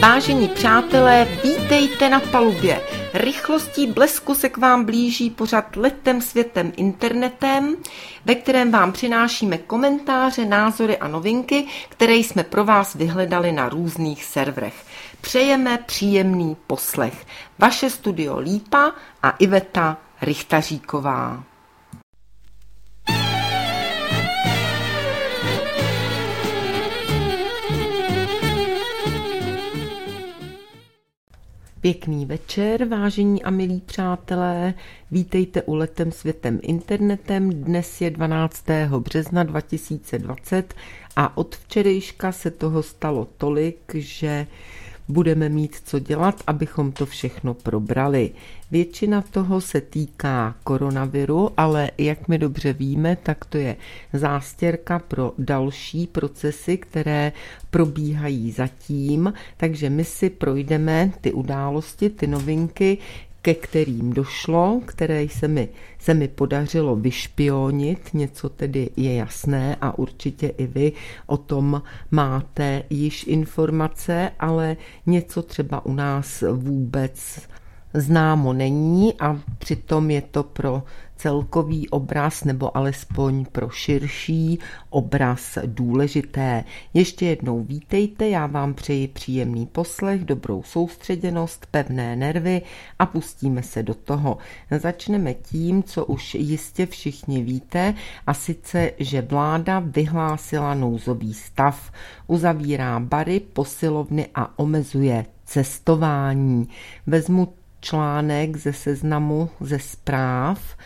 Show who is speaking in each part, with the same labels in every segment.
Speaker 1: Vážení přátelé, vítejte na palubě. Rychlostí blesku se k vám blíží pořad Letem světem internetem, ve kterém vám přinášíme komentáře, názory a novinky, které jsme pro vás vyhledali na různých serverech. Přejeme příjemný poslech. Vaše studio Lípa a Iveta Richtaříková. Pěkný večer, vážení a milí přátelé. Vítejte u Letem světem internetem. Dnes je 12. března 2020 a od včerejška se toho stalo tolik, že budeme mít co dělat, abychom to všechno probrali. Většina toho se týká koronaviru, ale jak my dobře víme, tak to je zástěrka pro další procesy, které probíhají zatím, takže my si projdeme ty události, ty novinky, ke kterým došlo, které se mi podařilo vyšpionit, něco tedy je jasné a určitě i vy o tom máte již informace, ale něco třeba u nás vůbec známo není a přitom je to pro celkový obraz nebo alespoň pro širší obraz důležité. Ještě jednou vítejte, já vám přeji příjemný poslech, dobrou soustředěnost, pevné nervy a pustíme se do toho. Začneme tím, co už jistě všichni víte, a sice, že vláda vyhlásila nouzový stav, uzavírá bary, posilovny a omezuje cestování. Vezmu článek ze Seznamu ze zpráv,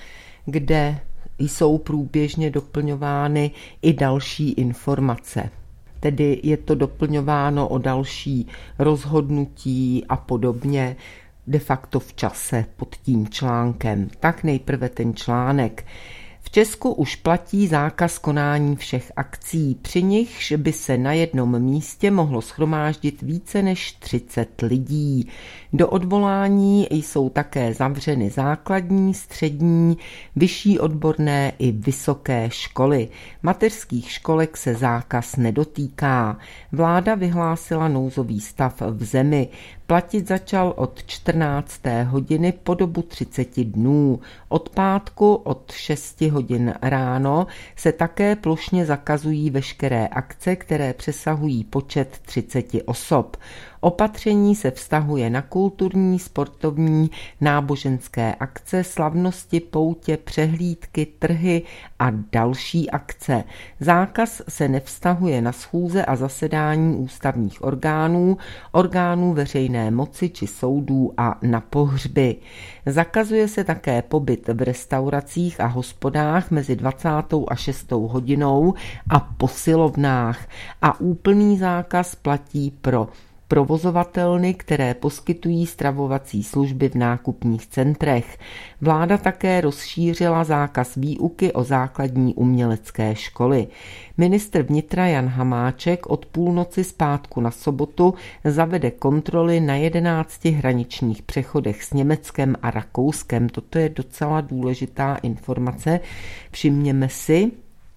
Speaker 1: kde jsou průběžně doplňovány i další informace. Tedy je to doplňováno o další rozhodnutí a podobně, de facto v čase pod tím článkem. Tak nejprve ten článek. V Česku už platí zákaz konání všech akcí, při nichž by se na jednom místě mohlo shromáždit více než 30 lidí. Do odvolání jsou také zavřeny základní, střední, vyšší odborné i vysoké školy. Mateřských školek se zákaz nedotýká. Vláda vyhlásila nouzový stav v zemi. Platit začal od 14. hodiny po dobu 30 dnů. Od pátku od 6 hodin ráno se také plošně zakazují veškeré akce, které přesahují počet 30 osob. Opatření se vztahuje na kulturní, sportovní, náboženské akce, slavnosti, poutě, přehlídky, trhy a další akce. Zákaz se nevztahuje na schůze a zasedání ústavních orgánů, orgánů veřejné moci či soudů a na pohřby. Zakazuje se také pobyt v restauracích a hospodách mezi 20. a 6. hodinou a posilovnách a úplný zákaz platí pro provozovatelny, které poskytují stravovací služby v nákupních centrech. Vláda také rozšířila zákaz výuky o základní umělecké školy. Ministr vnitra Jan Hamáček od půlnoci z pátku na sobotu zavede kontroly na 11 hraničních přechodech s Německem a Rakouskem. Toto je docela důležitá informace. Všimněme si,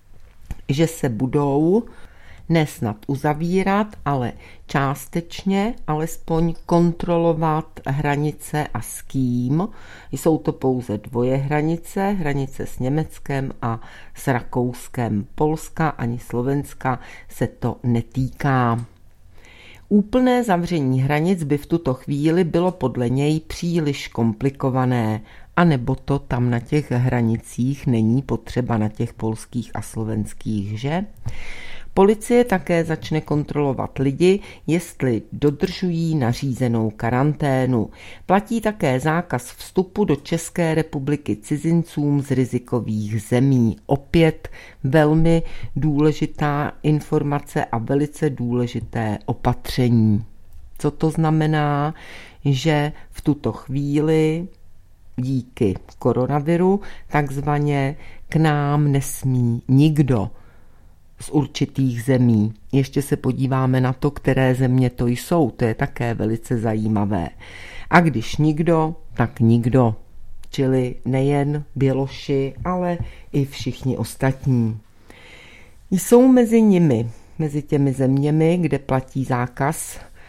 Speaker 1: že se budou ne snad uzavírat, ale částečně alespoň kontrolovat hranice a s kým. Jsou to pouze dvoje hranice, hranice s Německem a s Rakouskem. Polska ani Slovenska se to netýká. Úplné zavření hranic by v tuto chvíli bylo podle něj příliš komplikované, anebo to tam na těch hranicích není potřeba, na těch polských a slovenských, že? Policie také začne kontrolovat lidi, jestli dodržují nařízenou karanténu. Platí také zákaz vstupu do České republiky cizincům z rizikových zemí. Opět velmi důležitá informace a velice důležité opatření. Co to znamená? Že v tuto chvíli díky koronaviru takzvaně k nám nesmí nikdo z určitých zemí. Ještě se podíváme na to, které země to jsou. To je také velice zajímavé. A když nikdo, tak nikdo. Čili nejen Běloši, ale i všichni ostatní. Jsou mezi nimi, mezi těmi zeměmi, kde platí zákaz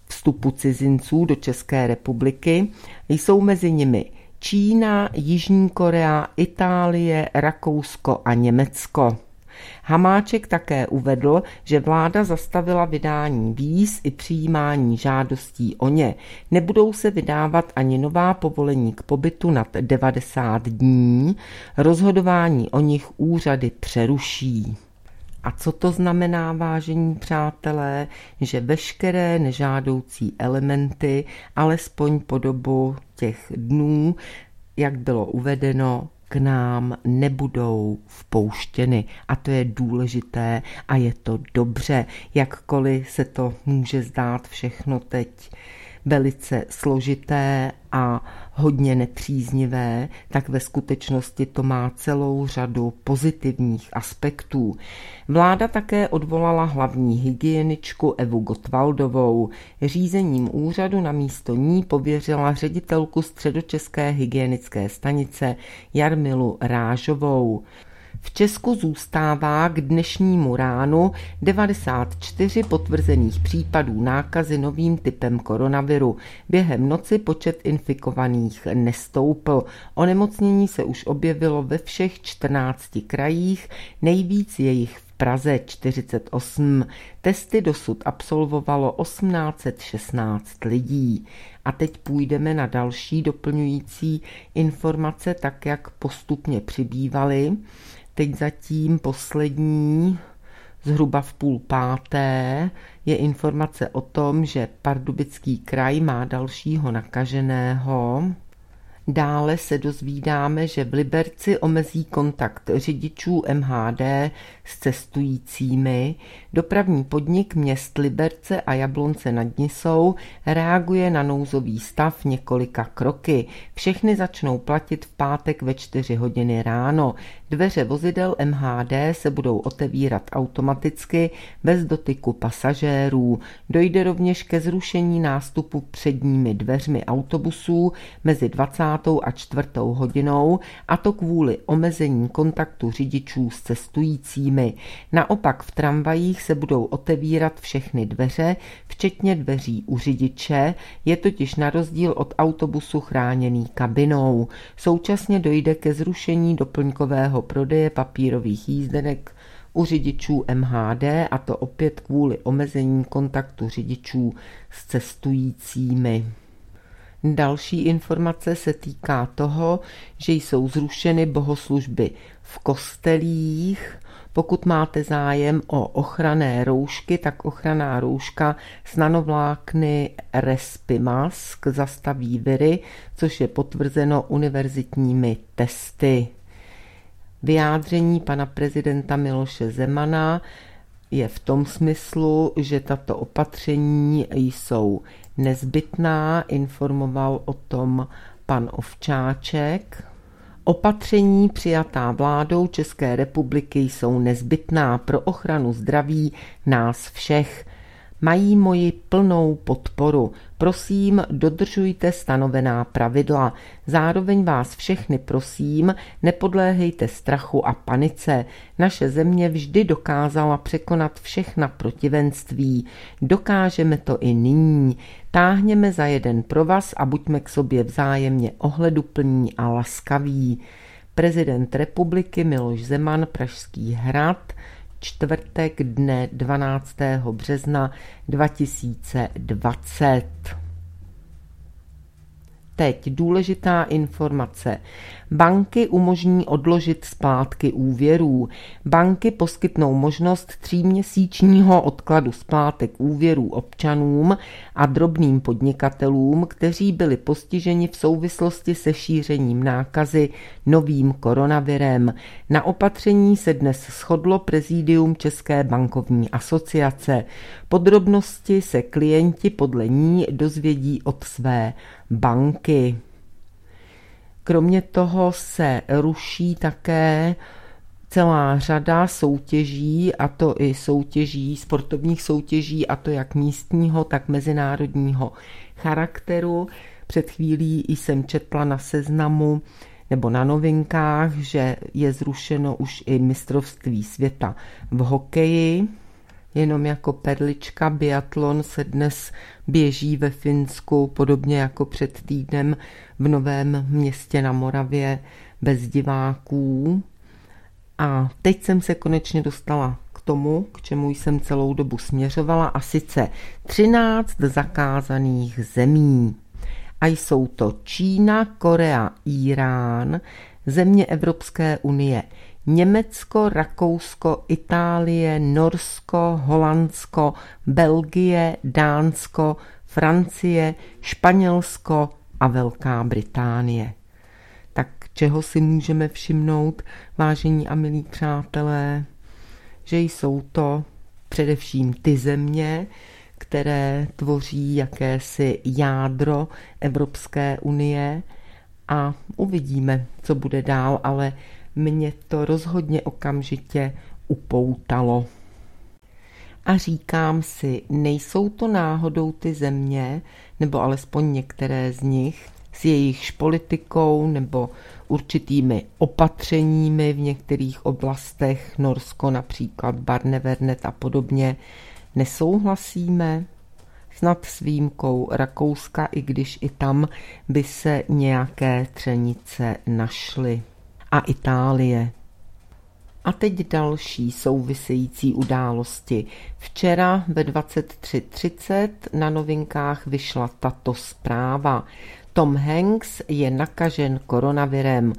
Speaker 1: vstupu cizinců do České republiky jsou mezi nimi Čína, Jižní Korea, Itálie, Rakousko a Německo. Hamáček také uvedl, že vláda zastavila vydání víz i přijímání žádostí o ně. Nebudou se vydávat ani nová povolení k pobytu nad 90 dní, rozhodování o nich úřady přeruší. A co to znamená, vážení přátelé, že veškeré nežádoucí elementy, alespoň po dobu těch dnů, jak bylo uvedeno, k nám nebudou vpouštěny. A to je důležité a je to dobře, jakkoliv se to může zdát všechno teď velice složité a hodně nepříznivé, tak ve skutečnosti to má celou řadu pozitivních aspektů. Vláda také odvolala hlavní hygieničku Evu Gottwaldovou. Řízením úřadu namísto ní pověřila ředitelku Středočeské hygienické stanice Jarmilu Rážovou. V Česku zůstává k dnešnímu ránu 94 potvrzených případů nákazy novým typem koronaviru. Během noci počet infikovaných nestoupl. Onemocnění se už objevilo ve všech 14 krajích, nejvíc je jich v Praze 48. Testy dosud absolvovalo 1816 lidí. A teď půjdeme na další doplňující informace, tak jak postupně přibývaly. Teď zatím poslední, zhruba v 4:30, je informace o tom, že Pardubický kraj má dalšího nakaženého. Dále se dozvídáme, že v Liberci omezí kontakt řidičů MHD s cestujícími. Dopravní podnik měst Liberce a Jablonce nad Nisou reaguje na nouzový stav několika kroky. Všechny začnou platit v pátek ve 4 hodiny ráno. Dveře vozidel MHD se budou otevírat automaticky bez dotyku pasažérů. Dojde rovněž ke zrušení nástupu předními dveřmi autobusů mezi 20. a 4. hodinou, a to kvůli omezení kontaktu řidičů s cestujícími. Naopak v tramvajích se budou otevírat všechny dveře, včetně dveří u řidiče, je totiž na rozdíl od autobusu chráněný kabinou. Současně dojde ke zrušení doplňkového prodeje papírových jízdenek u řidičů MHD, a to opět kvůli omezení kontaktu řidičů s cestujícími. Další informace se týká toho, že jsou zrušeny bohoslužby v kostelích. Pokud máte zájem o ochranné roušky, tak ochranná rouška s nanovlákny Respimask zastaví viry, což je potvrzeno univerzitními testy. Vyjádření pana prezidenta Miloše Zemana je v tom smyslu, že tato opatření jsou nezbytná, informoval o tom pan Ovčáček. Opatření přijatá vládou České republiky jsou nezbytná pro ochranu zdraví nás všech. Mají moji plnou podporu. Prosím, dodržujte stanovená pravidla. Zároveň vás všechny prosím, nepodléhejte strachu a panice. Naše země vždy dokázala překonat všechna protivenství. Dokážeme to i nyní. Táhněme za jeden provaz a buďme k sobě vzájemně ohleduplní a laskaví. Prezident republiky Miloš Zeman, Pražský hrad, čtvrtek dne 12. března 2020. Teď důležitá informace. Banky umožní odložit splátky úvěrů. Banky poskytnou možnost 3měsíčního odkladu splátek úvěrů občanům a drobným podnikatelům, kteří byli postiženi v souvislosti se šířením nákazy novým koronavirem. Na opatření se dnes shodlo prezidium České bankovní asociace. Podrobnosti se klienti podle ní dozvědí od své banky. Kromě toho se ruší také celá řada soutěží, a to i sportovních soutěží, a to jak místního, tak mezinárodního charakteru. Před chvílí jsem četla na Seznamu nebo na Novinkách, že je zrušeno už i mistrovství světa v hokeji. Jenom jako perlička, biatlon se dnes běží ve Finsku, podobně jako před týdnem v Novém Městě na Moravě, bez diváků. A teď jsem se konečně dostala k tomu, k čemu jsem celou dobu směřovala, a sice 13 zakázaných zemí. A jsou to Čína, Korea, Írán, země Evropské unie, Německo, Rakousko, Itálie, Norsko, Holandsko, Belgie, Dánsko, Francie, Španělsko a Velká Británie. Tak čeho si můžeme všimnout, vážení a milí přátelé? Že jsou to především ty země, které tvoří jakési jádro Evropské unie, a uvidíme, co bude dál, ale mě to rozhodně okamžitě upoutalo. A říkám si, nejsou to náhodou ty země, nebo alespoň některé z nich, s jejichž politikou nebo určitými opatřeními v některých oblastech, Norsko například, Barnevernet a podobně, nesouhlasíme? Snad s výjimkou Rakouska, i když i tam by se nějaké třenice našly. A Itálie. A teď další související události. Včera ve 23:30 na Novinkách vyšla tato zpráva. Tom Hanks je nakažen koronavirem.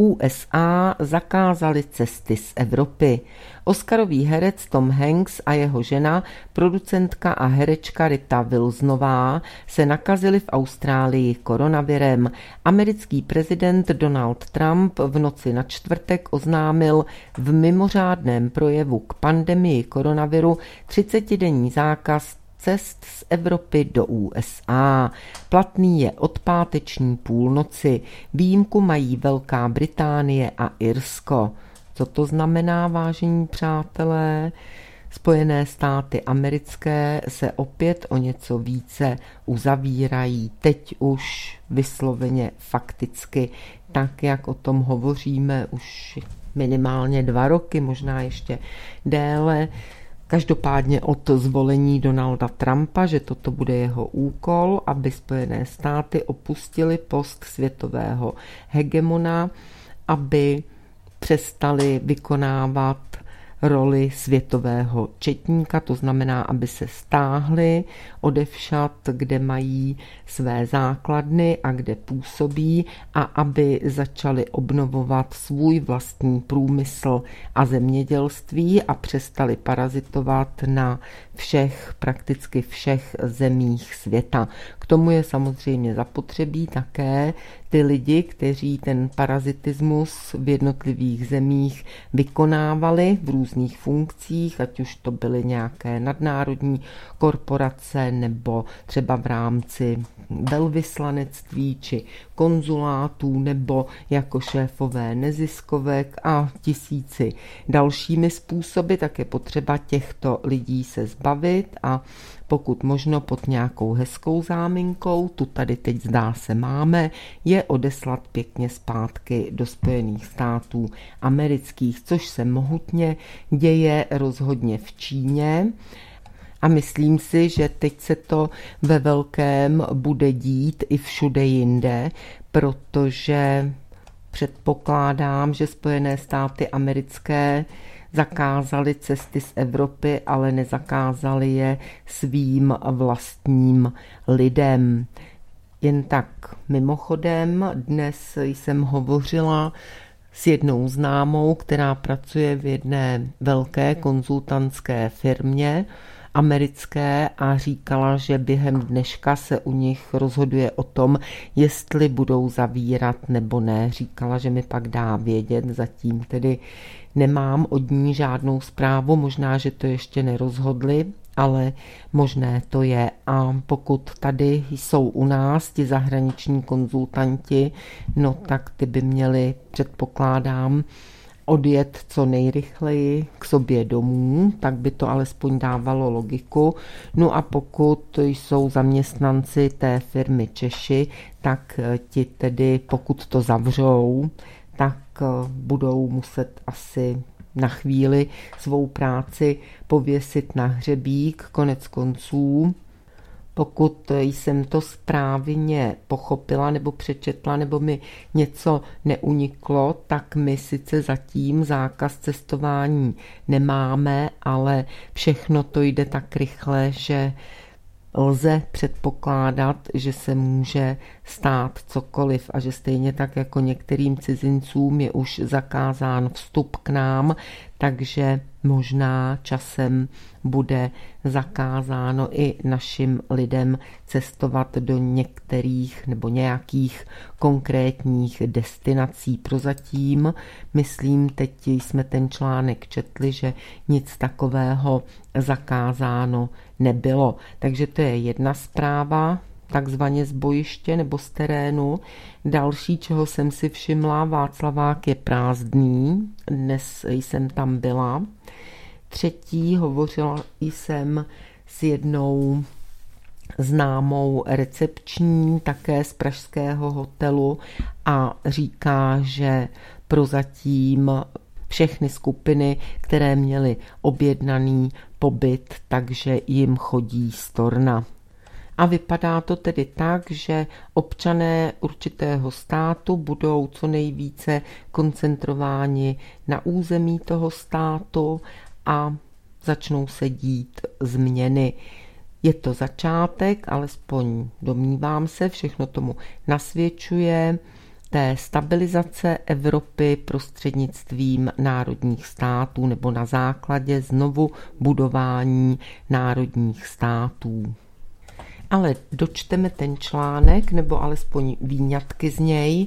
Speaker 1: USA zakázali cesty z Evropy. Oscarový herec Tom Hanks a jeho žena, producentka a herečka Rita Wilsonová, se nakazili v Austrálii koronavirem. Americký prezident Donald Trump v noci na čtvrtek oznámil v mimořádném projevu k pandemii koronaviru 30denní zákaz cest z Evropy do USA. Platný je od páteční půlnoci. Výjimku mají Velká Británie a Irsko. Co to znamená, vážení přátelé? Spojené státy americké se opět o něco více uzavírají. Teď už vysloveně fakticky, tak jak o tom hovoříme už minimálně 2 roky, možná ještě déle. Každopádně od zvolení Donalda Trumpa, že toto bude jeho úkol, aby Spojené státy opustily post světového hegemona, aby přestali vykonávat roli světového četníka, to znamená, aby se stáhli odevšad, kde mají své základny a kde působí, a aby začali obnovovat svůj vlastní průmysl a zemědělství a přestali parazitovat na prakticky všech zemích světa. K tomu je samozřejmě zapotřebí také ty lidi, kteří ten parazitismus v jednotlivých zemích vykonávali v různých funkcích, ať už to byly nějaké nadnárodní korporace nebo třeba v rámci velvyslanectví či konzulátů nebo jako šéfové neziskovek a tisíci dalšími způsoby, tak je potřeba těchto lidí se zbavit a pokud možno pod nějakou hezkou záminkou, tu tady teď zdá se máme, je odeslat pěkně zpátky do Spojených států amerických, což se mohutně děje rozhodně v Číně. A myslím si, že teď se to ve velkém bude dít i všude jinde, protože předpokládám, že Spojené státy americké zakázali cesty z Evropy, ale nezakázali je svým vlastním lidem. Jen tak mimochodem, dnes jsem hovořila s jednou známou, která pracuje v jedné velké konzultantské firmě americké a říkala, že během dneška se u nich rozhoduje o tom, jestli budou zavírat nebo ne. Říkala, že mi pak dá vědět, zatím tedy nemám od ní žádnou zprávu, možná, že to ještě nerozhodli, ale možné to je. A pokud tady jsou u nás ti zahraniční konzultanti, no tak ty by měli, předpokládám, odjet co nejrychleji k sobě domů, tak by to alespoň dávalo logiku. No a pokud jsou zaměstnanci té firmy Češi, tak ti tedy, pokud to zavřou, tak budou muset asi na chvíli svou práci pověsit na hřebík. Konec konců, pokud jsem to správně pochopila nebo přečetla, nebo mi něco neuniklo, tak my sice zatím zákaz cestování nemáme, ale všechno to jde tak rychle, že lze předpokládat, že se může stát cokoliv a že stejně tak jako některým cizincům je už zakázán vstup k nám, takže možná časem bude zakázáno i našim lidem cestovat do některých nebo nějakých konkrétních destinací. Prozatím, myslím, teď jsme ten článek četli, že nic takového zakázáno nebylo. Takže to je jedna zpráva, takzvaně z bojiště nebo z terénu. Další, čeho jsem si všimla, Václavák je prázdný, dnes jsem tam byla. Třetí, hovořila jsem s jednou známou recepční, také z pražského hotelu a říká, že prozatím všechny skupiny, které měly objednaný pobyt, takže jim chodí storna. A vypadá to tedy tak, že občané určitého státu budou co nejvíce koncentrováni na území toho státu a začnou se dít změny. Je to začátek, alespoň domnívám se, všechno tomu nasvědčuje, té stabilizace Evropy prostřednictvím národních států nebo na základě znovu budování národních států. Ale dočteme ten článek, nebo alespoň výňatky z něj.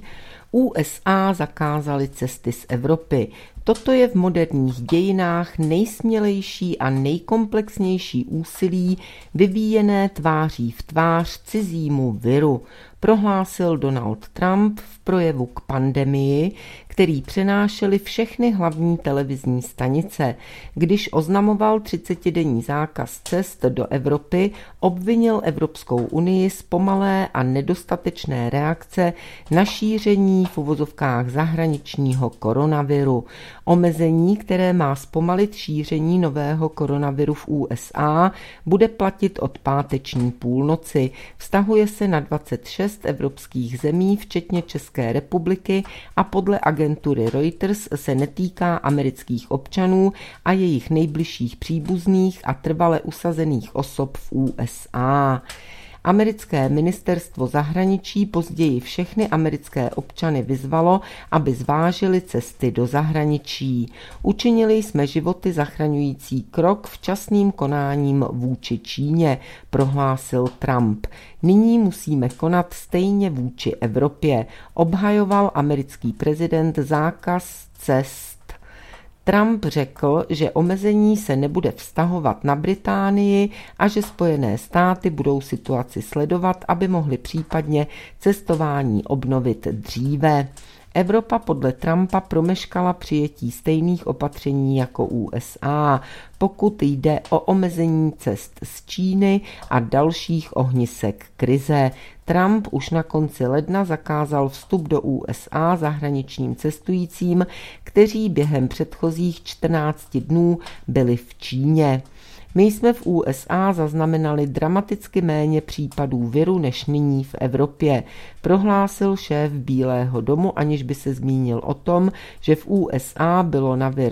Speaker 1: USA zakázaly cesty z Evropy. Toto je v moderních dějinách nejsmělejší a nejkomplexnější úsilí vyvíjené tváří v tvář cizímu viru, prohlásil Donald Trump v projevu k pandemii, který přenášely všechny hlavní televizní stanice. Když oznamoval 30denní zákaz cest do Evropy, obvinil Evropskou unii z pomalé a nedostatečné reakce na šíření v uvozovkách zahraničního koronaviru. Omezení, které má zpomalit šíření nového koronaviru v USA, bude platit od páteční půlnoci. Vztahuje se na 26 evropských zemí, včetně České republiky, a podle agentury Reuters se netýká amerických občanů a jejich nejbližších příbuzných a trvale usazených osob v USA. Americké ministerstvo zahraničí později všechny americké občany vyzvalo, aby zvážili cesty do zahraničí. Učinili jsme životy zachraňující krok včasným konáním vůči Číně, prohlásil Trump. Nyní musíme konat stejně vůči Evropě, obhajoval americký prezident zákaz cest. Trump řekl, že omezení se nebude vztahovat na Británii a že Spojené státy budou situaci sledovat, aby mohly případně cestování obnovit dříve. Evropa podle Trumpa promeškala přijetí stejných opatření jako USA, pokud jde o omezení cest z Číny a dalších ohnisek krize. Trump už na konci ledna zakázal vstup do USA zahraničním cestujícím, kteří během předchozích 14 dnů byli v Číně. My jsme v USA zaznamenali dramaticky méně případů viru než nyní v Evropě, prohlásil šéf Bílého domu, aniž by se zmínil o tom, že v USA bylo na vir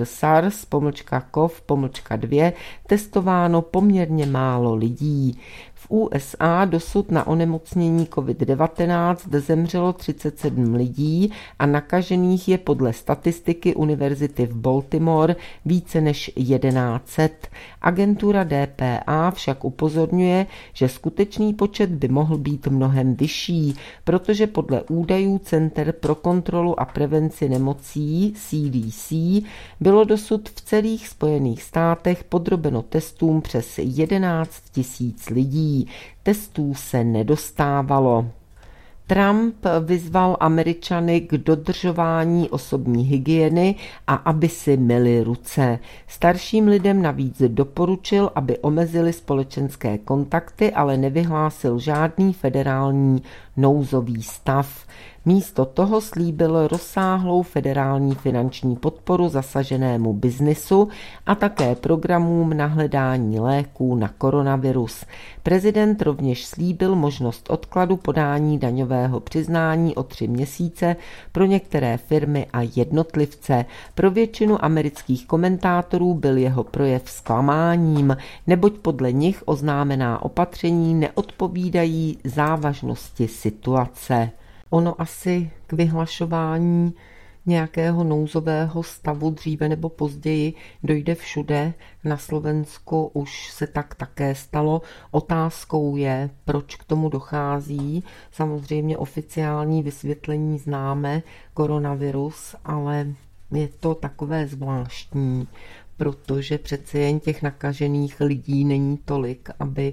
Speaker 1: SARS-CoV-2 testováno poměrně málo lidí. V USA dosud na onemocnění COVID-19 zemřelo 37 lidí a nakažených je podle statistiky Univerzity v Baltimore více než 1100. Agentura DPA však upozorňuje, že skutečný počet by mohl být mnohem vyšší, protože podle údajů Center pro kontrolu a prevenci nemocí CDC bylo dosud v celých Spojených státech podrobeno testům přes 11 000 lidí. Testů se nedostávalo. Trump vyzval Američany k dodržování osobní hygieny a aby si myli ruce. Starším lidem navíc doporučil, aby omezili společenské kontakty, ale nevyhlásil žádný federální nouzový stav. Místo toho slíbil rozsáhlou federální finanční podporu zasaženému biznisu a také programům na hledání léků na koronavirus. Prezident rovněž slíbil možnost odkladu podání daňového přiznání o 3 měsíce pro některé firmy a jednotlivce. Pro většinu amerických komentátorů byl jeho projev zklamáním, neboť podle nich oznámená opatření neodpovídají závažnosti situace. Ono asi k vyhlašování nějakého nouzového stavu dříve nebo později dojde všude. Na Slovensku už se tak také stalo. Otázkou je, proč k tomu dochází. Samozřejmě oficiální vysvětlení známe, koronavirus, ale je to takové zvláštní, protože přece jen těch nakažených lidí není tolik, aby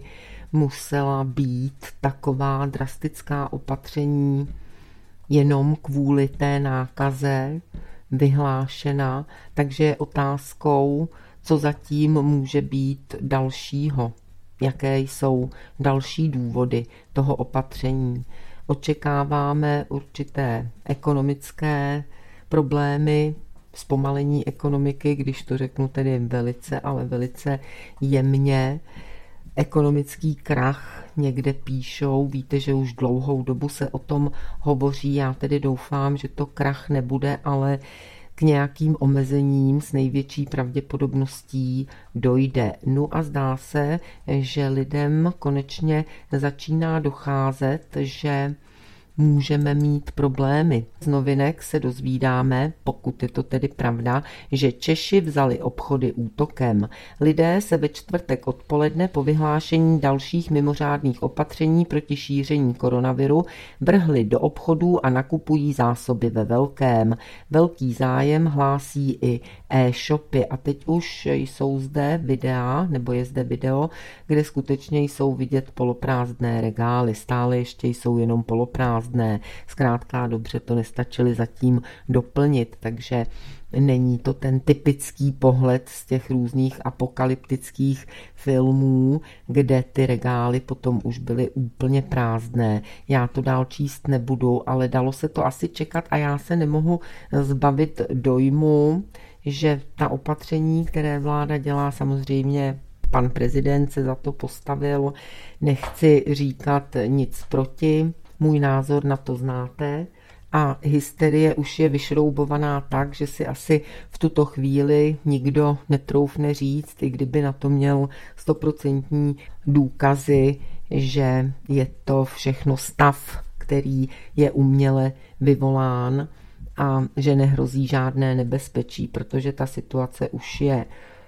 Speaker 1: musela být taková drastická opatření jenom kvůli té nákaze vyhlášena, takže je otázkou, co zatím může být dalšího, jaké jsou další důvody toho opatření. Očekáváme určité ekonomické problémy, zpomalení ekonomiky, když to řeknu tedy velice, ale velice jemně. Ekonomický krach někde píšou, víte, že už dlouhou dobu se o tom hovoří, já tedy doufám, že to krach nebude, ale k nějakým omezením s největší pravděpodobností dojde. No a zdá se, že lidem konečně začíná docházet, že můžeme mít problémy. Z novinek se dozvídáme, pokud je to tedy pravda, že Češi vzali obchody útokem. Lidé se ve čtvrtek odpoledne po vyhlášení dalších mimořádných opatření proti šíření koronaviru vrhli do obchodů a nakupují zásoby ve velkém. Velký zájem hlásí i e-shopy a teď už jsou zde videa, nebo je zde video, kde skutečně jsou vidět poloprázdné regály. Stále ještě jsou jenom poloprázdné. Zkrátka dobře to nestačili zatím doplnit, takže není to ten typický pohled z těch různých apokalyptických filmů, kde ty regály potom už byly úplně prázdné. Já to dál číst nebudu, ale dalo se to asi čekat a já se nemohu zbavit dojmu, že ta opatření, které vláda dělá, samozřejmě pan prezident se za to postavil, nechci říkat nic proti, můj názor na to znáte a hysterie už je vyšroubovaná tak, že si asi v tuto chvíli nikdo netroufne říct, i kdyby na to měl 100% důkazy, že je to všechno stav, který je uměle vyvolán a že nehrozí žádné nebezpečí, protože ta situace už je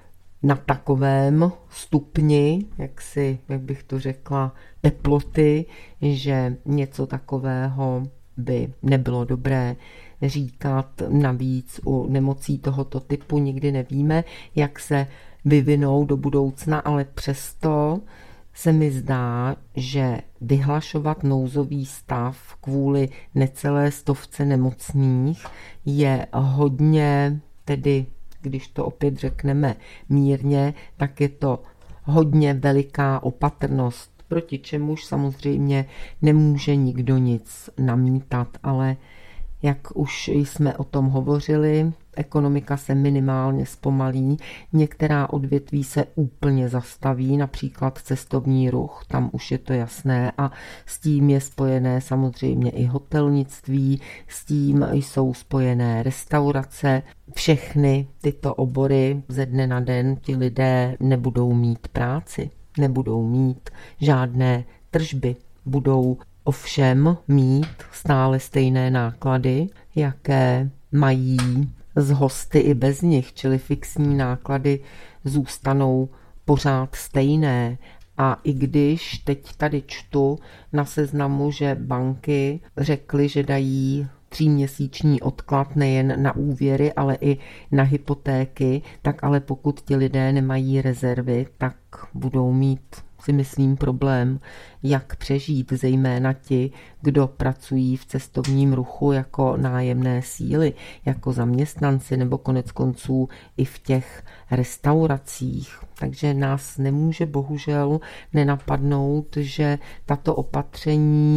Speaker 1: na takovém stupni, jak bych to řekla, teploty, že něco takového by nebylo dobré říkat. Navíc u nemocí tohoto typu nikdy nevíme, jak se vyvinou do budoucna, ale přesto se mi zdá, že vyhlašovat nouzový stav kvůli necelé 100 nemocných je hodně, tedy když to opět řekneme mírně, tak je to hodně veliká opatrnost, proti čemuž samozřejmě nemůže nikdo nic namítat, ale jak už jsme o tom hovořili, ekonomika se minimálně zpomalí, některá odvětví se úplně zastaví, například cestovní ruch, tam už je to jasné a s tím je spojené samozřejmě i hotelnictví, s tím jsou spojené restaurace, všechny tyto obory ze dne na den ti lidé nebudou mít práci, nebudou mít žádné tržby, budou ovšem mít stále stejné náklady, jaké mají z hosty i bez nich, čili fixní náklady zůstanou pořád stejné. A i když teď tady čtu na seznamu, že banky řekly, že dají 3měsíční odklad nejen na úvěry, ale i na hypotéky, tak ale pokud ti lidé nemají rezervy, tak budou mít, si myslím, problém, jak přežít, zejména ti, kdo pracují v cestovním ruchu jako nájemné síly, jako zaměstnanci nebo konec konců i v těch restauracích. Takže nás nemůže bohužel nenapadnout, že tato opatření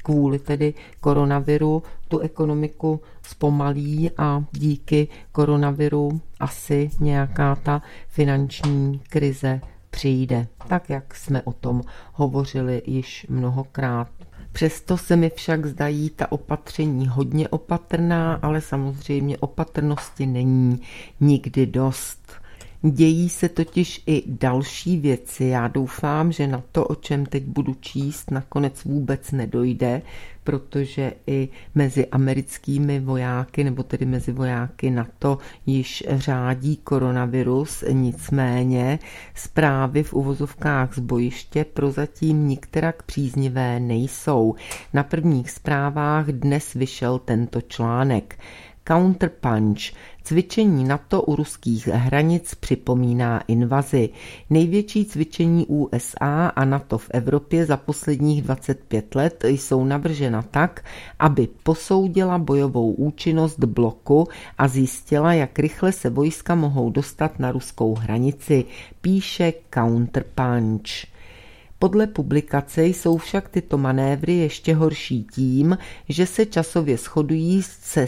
Speaker 1: kvůli tedy koronaviru tu ekonomiku zpomalí a díky koronaviru asi nějaká ta finanční krize přijde, tak jak jsme o tom hovořili již mnohokrát. Přesto se mi však zdají ta opatření hodně opatrná, ale samozřejmě opatrnosti není nikdy dost. Dějí se totiž i další věci. Já doufám, že na to, o čem teď budu číst, nakonec vůbec nedojde, protože i mezi americkými vojáky, nebo tedy mezi vojáky NATO, již řádí koronavirus. Nicméně zprávy v uvozovkách z bojiště prozatím nikterak příznivé nejsou. Na prvních zprávách dnes vyšel tento článek. Counterpunch. Cvičení NATO u ruských hranic připomíná invazi. Největší cvičení USA a NATO v Evropě za posledních 25 let jsou navržena tak, aby posoudila bojovou účinnost bloku a zjistila, jak rychle se vojska mohou dostat na ruskou hranici, píše Counterpunch. Podle publikace jsou však tyto manévry ještě horší tím, že se časově shodují se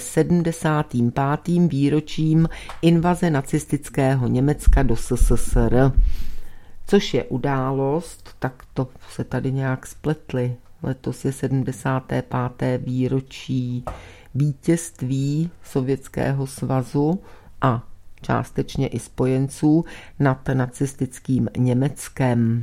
Speaker 1: 75. výročím invaze nacistického Německa do SSSR. Což je událost, tak to se tady nějak spletli. Letos je 75. výročí vítězství Sovětského svazu a částečně i spojenců nad nacistickým Německem.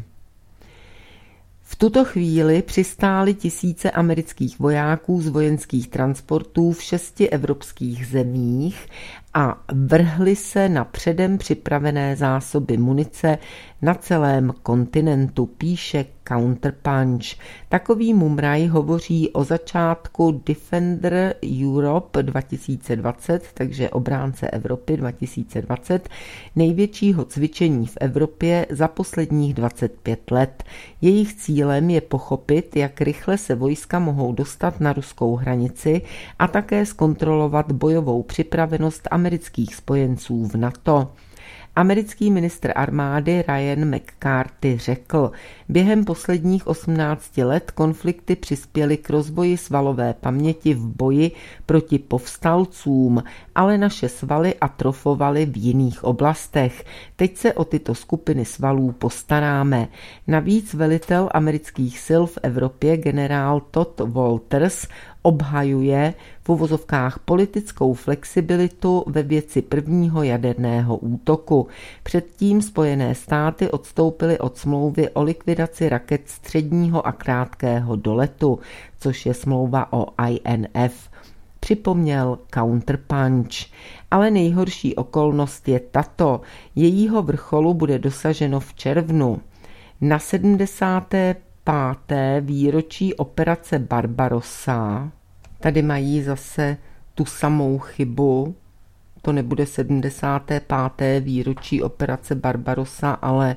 Speaker 1: V tuto chvíli přistály tisíce amerických vojáků z vojenských transportů v 6 evropských zemích a vrhli se na předem připravené zásoby munice na celém kontinentu, píše Counterpunch. Takový mumraj hovoří o začátku Defender Europe 2020, takže obránce Evropy 2020, největšího cvičení v Evropě za posledních 25 let. Jejich cílem je pochopit, jak rychle se vojska mohou dostat na ruskou hranici a také zkontrolovat bojovou připravenost amerických spojenců v NATO. Americký ministr armády Ryan McCarthy řekl, během posledních 18 let konflikty přispěly k rozvoji svalové paměti v boji proti povstalcům, ale naše svaly atrofovaly v jiných oblastech. Teď se o tyto skupiny svalů postaráme. Navíc velitel amerických sil v Evropě generál Todd Walters obhajuje v uvozovkách politickou flexibilitu ve věci prvního jaderného útoku. Předtím Spojené státy odstoupily od smlouvy o likvidaci raket středního a krátkého doletu, což je smlouva o INF. Připomněl Counterpunch. Ale nejhorší okolnost je tato. Jejího vrcholu bude dosaženo v červnu. Na 75. výročí operace Barbarossa tady mají zase tu samou chybu. To nebude 75. výročí operace Barbarossa, ale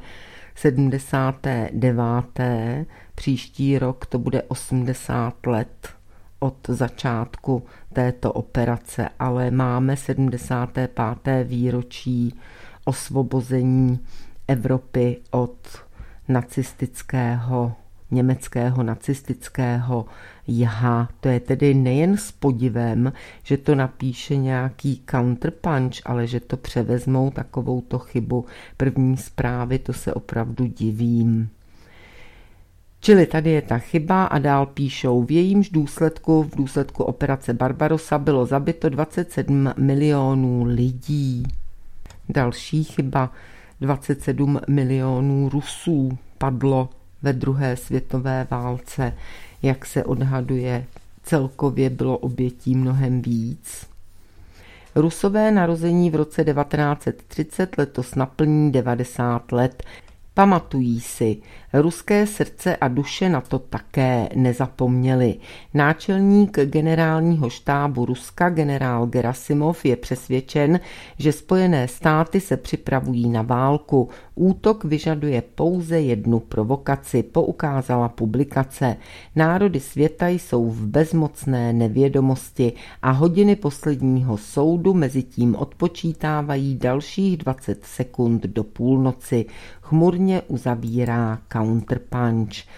Speaker 1: 79. Příští rok to bude 80 let od začátku této operace, ale máme 75. výročí osvobození Evropy od nacistického, německého nacistického jha. To je tedy nejen s podivem, že to napíše nějaký Counterpunch, ale že to převezmou takovouto chybu první zprávy, to se opravdu divím. Čili tady je ta chyba a dál píšou, v jejímž důsledku, v důsledku operace Barbarossa bylo zabito 27 milionů lidí. Další chyba, 27 milionů Rusů padlo ve druhé světové válce. Jak se odhaduje, celkově bylo obětí mnohem víc. Rusové narození v roce 1930 letos naplní 90 let. Pamatují si, ruské srdce a duše na to také nezapomněli. Náčelník generálního štábu Ruska generál Gerasimov je přesvědčen, že Spojené státy se připravují na válku. Útok vyžaduje pouze jednu provokaci, poukázala publikace. Národy světa jsou v bezmocné nevědomosti a hodiny posledního soudu mezitím odpočítávají dalších 20 sekund do půlnoci. Chmurně uzavírá Counterpunch.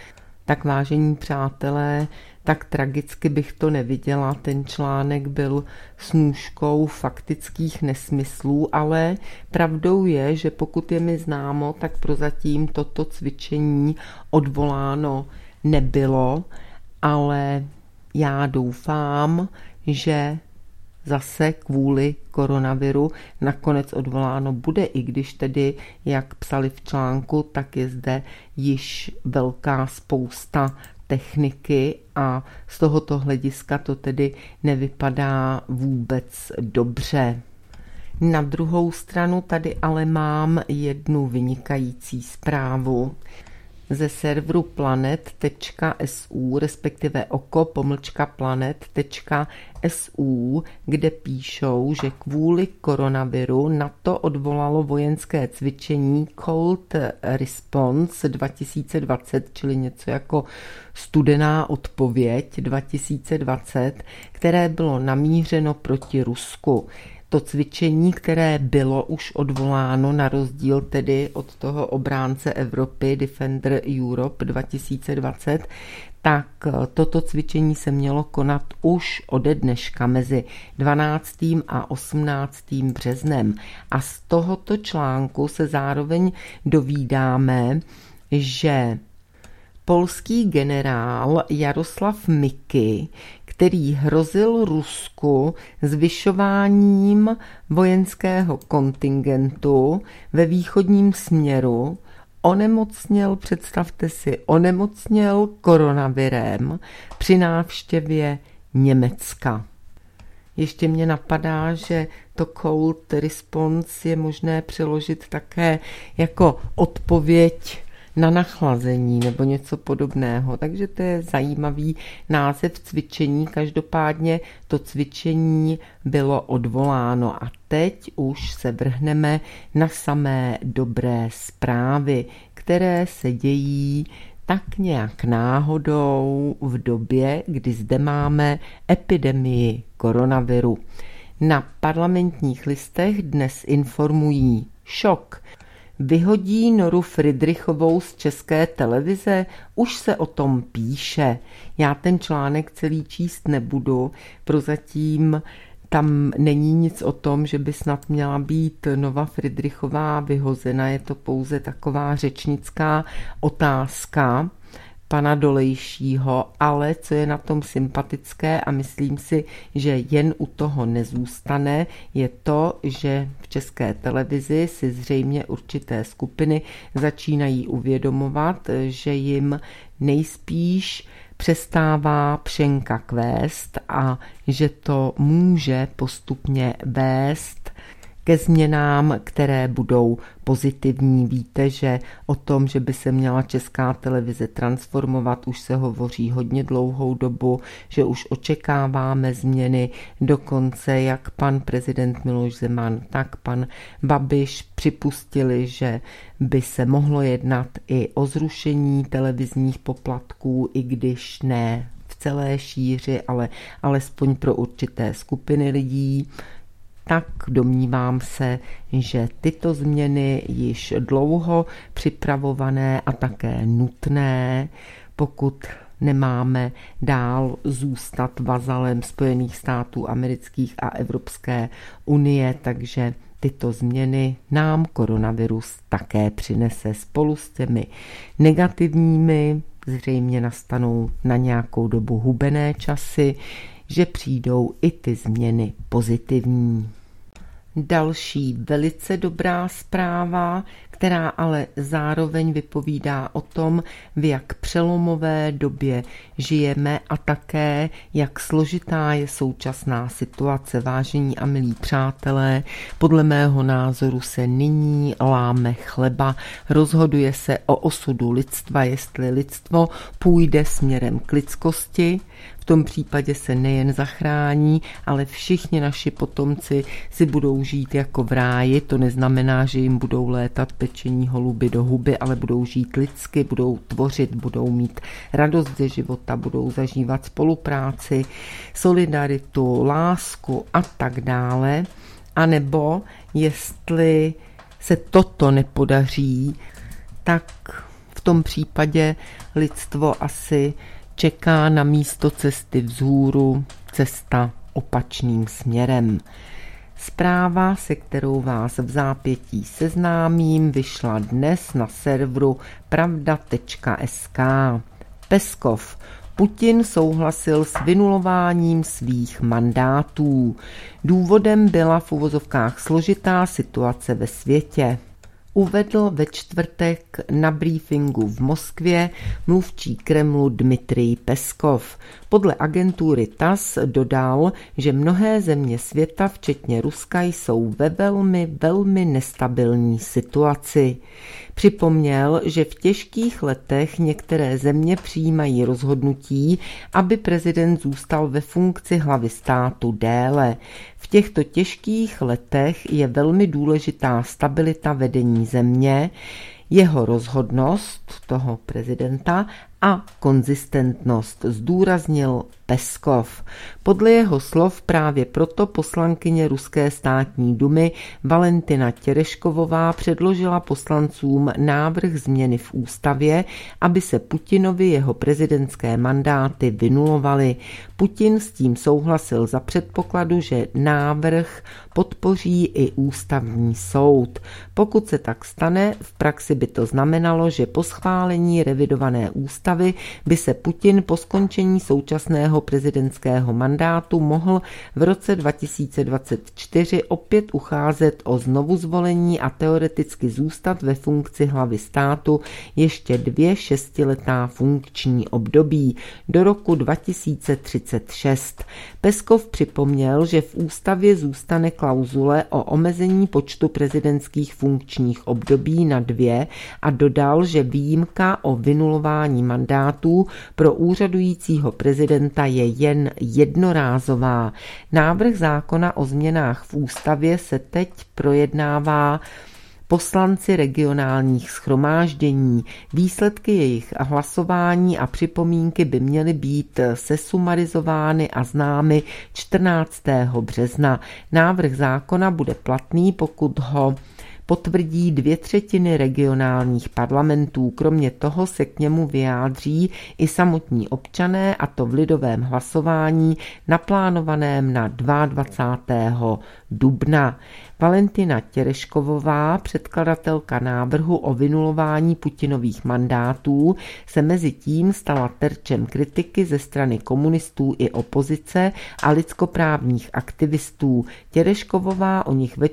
Speaker 1: Tak vážení přátelé, tak tragicky bych to neviděla. Ten článek byl snůškou faktických nesmyslů, ale pravdou je, že pokud je mi známo, tak prozatím toto cvičení odvoláno nebylo, ale já doufám, že zase kvůli koronaviru nakonec odvoláno bude, i když tedy, jak psali v článku, tak je zde již velká spousta techniky a z tohoto hlediska to tedy nevypadá vůbec dobře. Na druhou stranu tady ale mám jednu vynikající zprávu. Ze serveru planet.su, respektive oko-planet.su, kde píšou, že kvůli koronaviru NATO odvolalo vojenské cvičení Cold Response 2020, čili něco jako studená odpověď 2020, které bylo namířeno proti Rusku. To cvičení, které bylo už odvoláno na rozdíl tedy od toho obránce Evropy Defender Europe 2020, tak toto cvičení se mělo konat už ode dneška mezi 12. a 18. březnem. A z tohoto článku se zároveň dovídáme, že polský generál Jaroslav Miky, který hrozil Rusku zvyšováním vojenského kontingentu ve východním směru, onemocněl koronavirem při návštěvě Německa. Ještě mě napadá, že to cold response je možné přeložit také jako odpověď na nachlazení nebo něco podobného. Takže to je zajímavý název cvičení. Každopádně to cvičení bylo odvoláno a teď už se vrhneme na samé dobré zprávy, které se dějí tak nějak náhodou v době, kdy zde máme epidemii koronaviru. Na Parlamentních listech dnes informují: šok. Vyhodí Noru Fridrichovou z České televize? Už se o tom píše. Já ten článek celý číst nebudu. Prozatím tam není nic o tom, že by snad měla být Nova Fridrichová vyhozena. Je to pouze taková řečnická otázka pana Dolejšího, ale co je na tom sympatické a myslím si, že jen u toho nezůstane, je to, že v České televizi si zřejmě určité skupiny začínají uvědomovat, že jim nejspíš přestává pšenka kvést a že to může postupně vést ke změnám, které budou pozitivní. Víte, že o tom, že by se měla Česká televize transformovat, už se hovoří hodně dlouhou dobu, že už očekáváme změny, dokonce jak pan prezident Miloš Zeman, tak pan Babiš připustili, že by se mohlo jednat i o zrušení televizních poplatků, i když ne v celé šíři, ale alespoň pro určité skupiny lidí. Tak domnívám se, že tyto změny již dlouho připravované a také nutné, pokud nemáme dál zůstat vazalem Spojených států amerických a Evropské unie, takže tyto změny nám koronavirus také přinese spolu s těmi negativními. Zřejmě nastanou na nějakou dobu hubené časy, že přijdou i ty změny pozitivní. Další velice dobrá zpráva, která ale zároveň vypovídá o tom, v jak přelomové době žijeme a také, jak složitá je současná situace. Vážení a milí přátelé, podle mého názoru se nyní láme chleba, rozhoduje se o osudu lidstva, jestli lidstvo půjde směrem k lidskosti. V tom případě se nejen zachrání, ale všichni naši potomci si budou žít jako v ráji. To neznamená, že jim budou létat pečení holuby do huby, ale budou žít lidsky, budou tvořit, budou mít radost ze života, budou zažívat spolupráci, solidaritu, lásku a tak dále. A nebo jestli se toto nepodaří, tak v tom případě lidstvo asi čeká na místo cesty vzhůru cesta opačným směrem. Zpráva, se kterou vás v zápětí seznámím, vyšla dnes na serveru pravda.sk. Peskov. Putin souhlasil s vynulováním svých mandátů. Důvodem byla v uvozovkách složitá situace ve světě. Uvedl ve čtvrtek na briefingu v Moskvě mluvčí Kremlu Dmitrij Peskov. Podle agentury TASS dodal, že mnohé země světa, včetně Ruska, jsou ve velmi nestabilní situaci. Připomněl, že v těžkých letech některé země přijímají rozhodnutí, aby prezident zůstal ve funkci hlavy státu déle. V těchto těžkých letech je velmi důležitá stabilita vedení země, jeho rozhodnost toho prezidenta a konzistentnost, zdůraznil Peskov. Podle jeho slov právě proto poslankyně Ruské státní dumy Valentina Tereškovová předložila poslancům návrh změny v ústavě, aby se Putinovi jeho prezidentské mandáty vynulovaly. Putin s tím souhlasil za předpokladu, že návrh podpoří i ústavní soud. Pokud se tak stane, v praxi by to znamenalo, že po schválení revidované ústavy by se Putin po skončení současného prezidentského mandátu mohl v roce 2024 opět ucházet o znovuzvolení a teoreticky zůstat ve funkci hlavy státu ještě 2 šestiletá funkční období do roku 2036. Peskov připomněl, že v ústavě zůstane klauzule o omezení počtu prezidentských funkčních období na 2 a dodal, že výjimka o vynulování mandátů pro úřadujícího prezidenta je jen jednorázová. Návrh zákona o změnách v ústavě se teď projednává poslanci regionálních shromáždění. Výsledky jejich hlasování a připomínky by měly být sesumarizovány a známy 14. března. Návrh zákona bude platný, pokud ho potvrdí 2/3 regionálních parlamentů. Kromě toho se k němu vyjádří i samotní občané, a to v lidovém hlasování naplánovaném na 22. dubna. Valentina Tereškovová, předkladatelka návrhu o vynulování Putinových mandátů, se mezi tím stala terčem kritiky ze strany komunistů i opozice a lidskoprávních aktivistů. Tereškovová o nich ve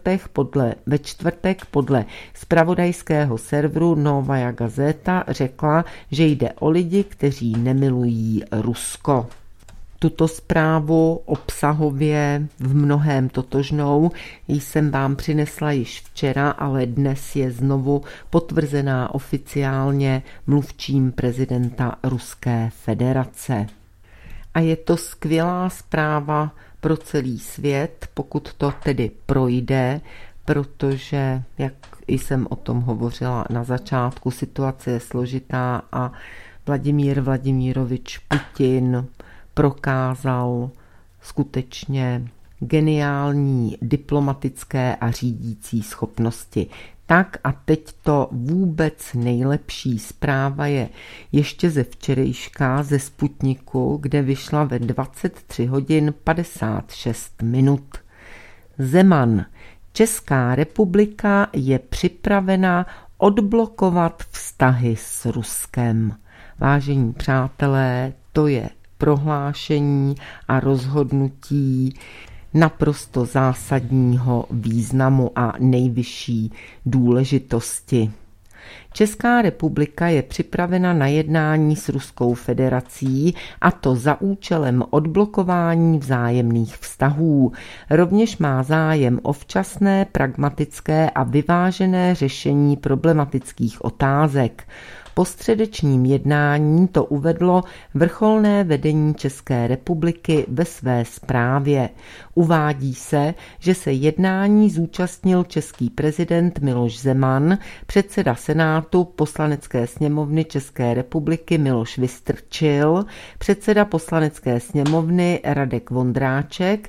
Speaker 1: čtvrtek podle zpravodajského serveru Novaja Gazeta řekla, že jde o lidi, kteří nemilují Rusko. Tuto zprávu obsahově v mnohém totožnou jsem vám přinesla již včera, ale dnes je znovu potvrzená oficiálně mluvčím prezidenta Ruské federace. A je to skvělá zpráva pro celý svět, pokud to tedy projde, protože, jak jsem o tom hovořila na začátku, situace je složitá a Vladimír Vladimirovič Putin prokázal skutečně geniální diplomatické a řídící schopnosti. Tak a teď to vůbec nejlepší zpráva je ještě ze včerejška ze Sputniku, kde vyšla ve 23 hodin 56 minut. Zeman. Česká republika je připravena odblokovat vztahy s Ruskem. Vážení přátelé, to je prohlášení a rozhodnutí naprosto zásadního významu a nejvyšší důležitosti. Česká republika je připravena na jednání s Ruskou federací, a to za účelem odblokování vzájemných vztahů. Rovněž má zájem o včasné, pragmatické a vyvážené řešení problematických otázek. Po středečním jednání to uvedlo vrcholné vedení České republiky ve své zprávě. Uvádí se, že se jednání zúčastnil český prezident Miloš Zeman, předseda Senátu Poslanecké sněmovny České republiky Miloš Vystrčil, předseda Poslanecké sněmovny Radek Vondráček,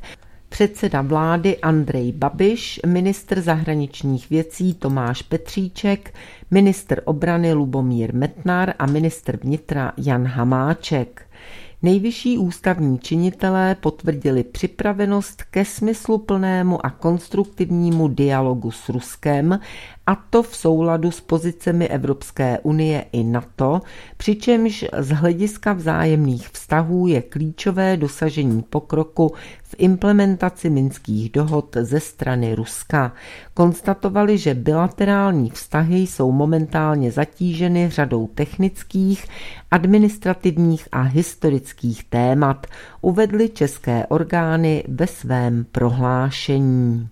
Speaker 1: Předseda vlády Andrej Babiš, ministr zahraničních věcí Tomáš Petříček, ministr obrany Lubomír Metnar a ministr vnitra Jan Hamáček. Nejvyšší ústavní činitelé potvrdili připravenost ke smysluplnému a konstruktivnímu dialogu s Ruskem, a to v souladu s pozicemi Evropské unie i NATO, přičemž z hlediska vzájemných vztahů je klíčové dosažení pokroku v implementaci minských dohod ze strany Ruska. Konstatovali, že bilaterální vztahy jsou momentálně zatíženy řadou technických, administrativních a historických témat, uvedly české orgány ve svém prohlášení.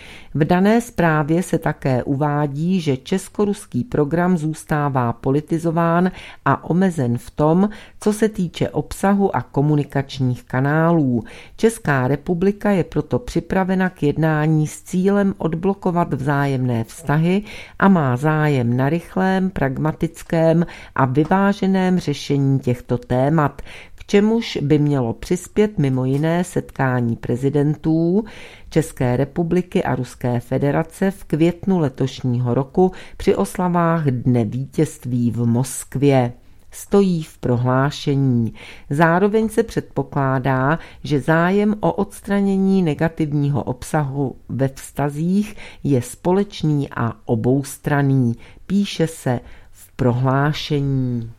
Speaker 1: V dané zprávě se také uvádí, že česko-ruský program zůstává politizován a omezen v tom, co se týče obsahu a komunikačních kanálů. Česká republika je proto připravena k jednání s cílem odblokovat vzájemné vztahy a má zájem na rychlém, pragmatickém a vyváženém řešení těchto témat, k čemuž by mělo přispět mimo jiné setkání prezidentů České republiky a Ruské federace v květnu letošního roku při oslavách Dne vítězství v Moskvě. Stojí v prohlášení. Zároveň se předpokládá, že zájem o odstranění negativního obsahu ve vztazích je společný a oboustranný, píše se v prohlášení.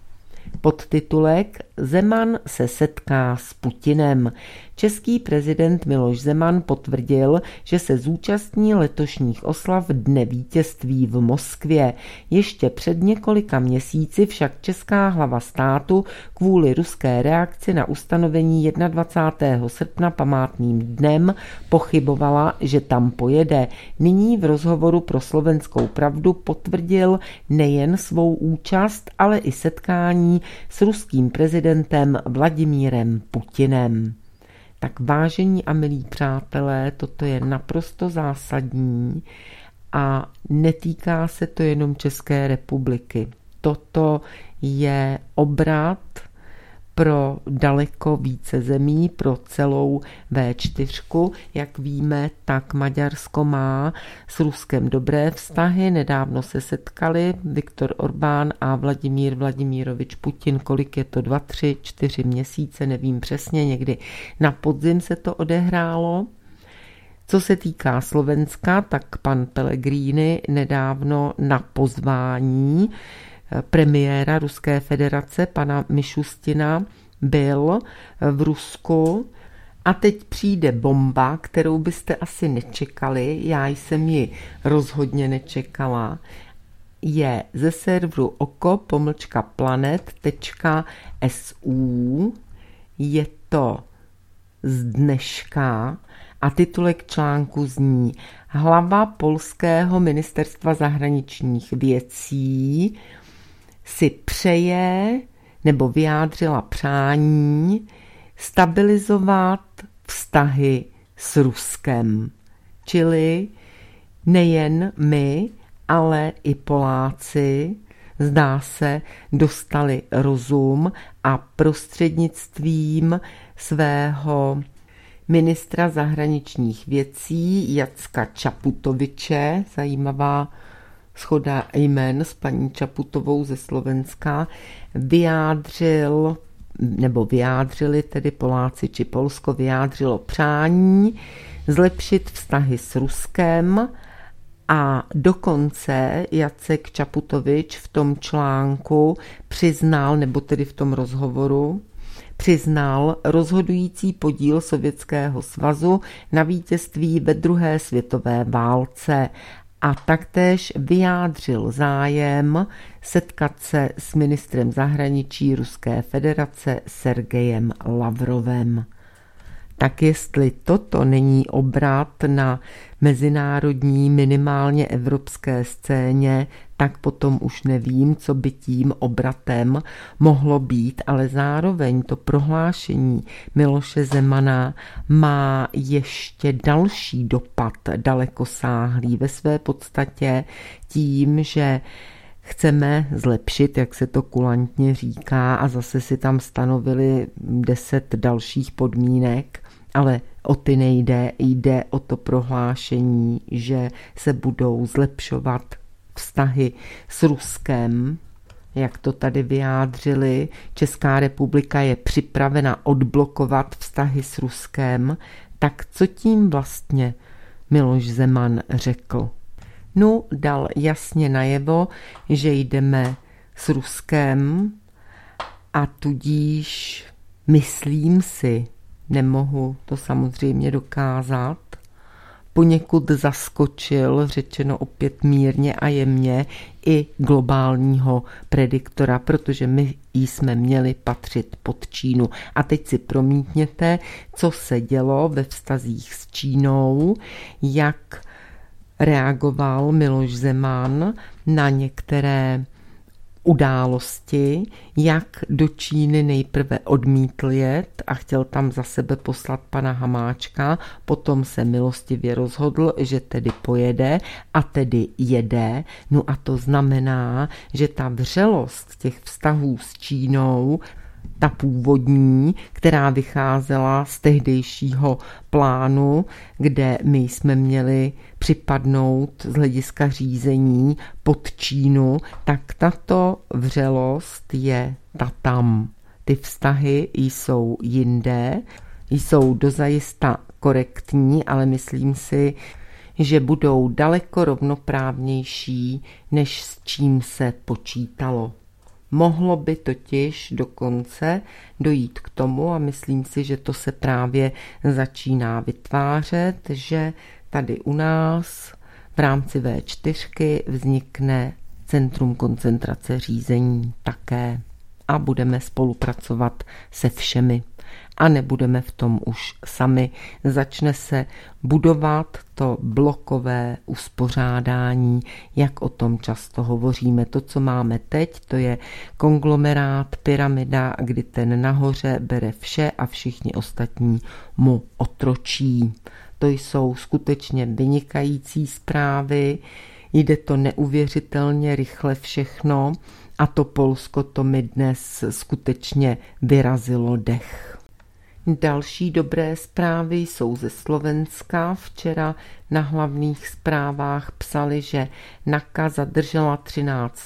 Speaker 1: Podtitulek Zeman se setká s Putinem. Český prezident Miloš Zeman potvrdil, že se zúčastní letošních oslav Dne vítězství v Moskvě. Ještě před několika měsíci však česká hlava státu kvůli ruské reakci na ustanovení 21. srpna památným dnem pochybovala, že tam pojede. Nyní v rozhovoru pro Slovenskou pravdu potvrdil nejen svou účast, ale i setkání s ruským prezidentem Vladimírem Putinem. Tak vážení a milí přátelé, toto je naprosto zásadní a netýká se to jenom České republiky. Toto je obrat pro daleko více zemí, pro celou V4. Jak víme, tak Maďarsko má s Ruskem dobré vztahy. Nedávno se setkali Viktor Orbán a Vladimír Vladimirovič Putin. Kolik je to? 2, 3, 4 měsíce, nevím přesně, někdy na podzim se to odehrálo. Co se týká Slovenska, tak pan Pellegrini nedávno na pozvání premiéra Ruské federace, pana Mišustina, byl v Rusku a teď přijde bomba, kterou byste asi nečekali, já jsem ji rozhodně nečekala, je ze serveru oko-planet.su, je to z dneška a titulek článku zní Hlava polského ministerstva zahraničních věcí si přeje nebo vyjádřila přání stabilizovat vztahy s Ruskem. Čili nejen my, ale i Poláci, zdá se, dostali rozum a prostřednictvím svého ministra zahraničních věcí Jacka Čaputoviče, zajímavá shoda jmen s paní Čaputovou ze Slovenska, vyjádřili tedy Poláci či Polsko vyjádřilo přání zlepšit vztahy s Ruskem a dokonce Jacek Čaputovič v tom článku přiznal, nebo tedy v tom rozhovoru, přiznal rozhodující podíl Sovětského svazu na vítězství ve druhé světové válce a taktéž vyjádřil zájem setkat se s ministrem zahraničí Ruské federace Sergejem Lavrovem. Tak jestli toto není obrat na mezinárodní, minimálně evropské scéně, tak potom už nevím, co by tím obratem mohlo být, ale zároveň to prohlášení Miloše Zemana má ještě další dopad dalekosáhlý ve své podstatě tím, že chceme zlepšit, jak se to kulantně říká, a zase si tam stanovili 10 dalších podmínek, ale O ty nejde, jde o to prohlášení, že se budou zlepšovat vztahy s Ruskem, jak to tady vyjádřili. Česká republika je připravena odblokovat vztahy s Ruskem. Tak co tím vlastně Miloš Zeman řekl? No, dal jasně najevo, že jdeme s Ruskem a tudíž myslím si, nemohu to samozřejmě dokázat, poněkud zaskočil, řečeno opět mírně a jemně, i globálního prediktora, protože my jsme měli patřit pod Čínu. A teď si promítněte, co se dělo ve vztazích s Čínou, jak reagoval Miloš Zeman na některé události, jak do Číny nejprve odmítl jet a chtěl tam za sebe poslat pana Hamáčka, potom se milostivě rozhodl, že tedy pojede a tedy jede. No a to znamená, že ta vřelost těch vztahů s Čínou, ta původní, která vycházela z tehdejšího plánu, kde my jsme měli připadnout z hlediska řízení pod Čínu, tak tato vřelost je ta tam. Ty vztahy jsou jinde, jsou dozajista korektní, ale myslím si, že budou daleko rovnoprávnější, než s čím se počítalo. Mohlo by totiž dokonce dojít k tomu, a myslím si, že to se právě začíná vytvářet, že tady u nás v rámci V4 vznikne centrum koncentrace řízení také a budeme spolupracovat se všemi. A nebudeme v tom už sami. Začne se budovat to blokové uspořádání, jak o tom často hovoříme. To, co máme teď, to je konglomerát, pyramida, kdy ten nahoře bere vše a všichni ostatní mu otročí. To jsou skutečně vynikající zprávy, jde to neuvěřitelně rychle všechno a to Polsko to mi dnes skutečně vyrazilo dech. Další dobré zprávy jsou ze Slovenska. Včera na hlavních zprávách psali, že NAKA zadržela 13